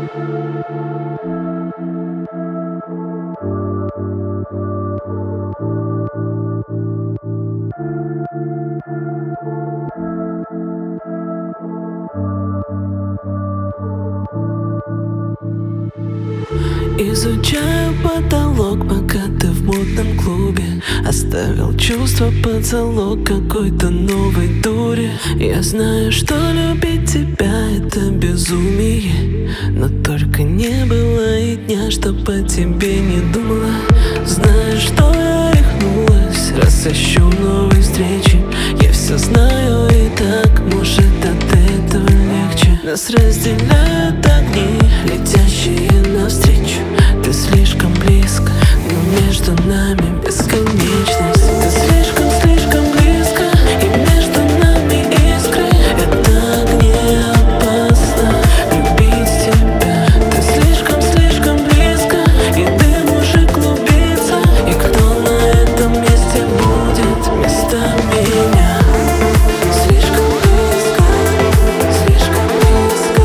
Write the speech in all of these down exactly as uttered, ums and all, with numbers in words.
Изучаю потолок, пока ты в модном клубе. Оставил чувство под залог какой-то новой дури. Я знаю, что любить тебя — это безумие, но только не было и дня, чтоб о тебе не думала. Знаю, что я рехнулась, раз ищу новые встречи. Я все знаю и так, может, от этого легче. Нас разделяют огни, летящие навстречу. Ты слишком близко, но между нами бесконечность. Ты слишком, слишком близко, и между нами искры. Это не опасно любить тебя. Ты слишком, слишком близко, и дым уже клубится. И кто на этом месте будет вместо меня? Слишком близко, слишком близко.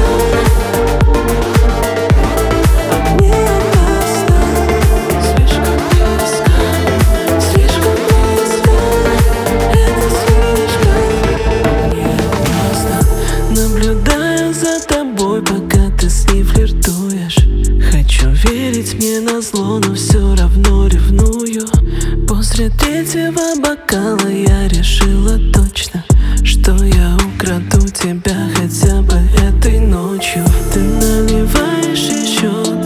Не опасно, слишком близко, слишком близко. Это слишком не опасно. Наблюдаю за тобой, пока ты с ней флиртуешь. Хочу верить мне назло, но все равно ревную. После третьего бокала я решила точно, что я украду тебя хотя бы этой ночью. Ты наливаешь еще,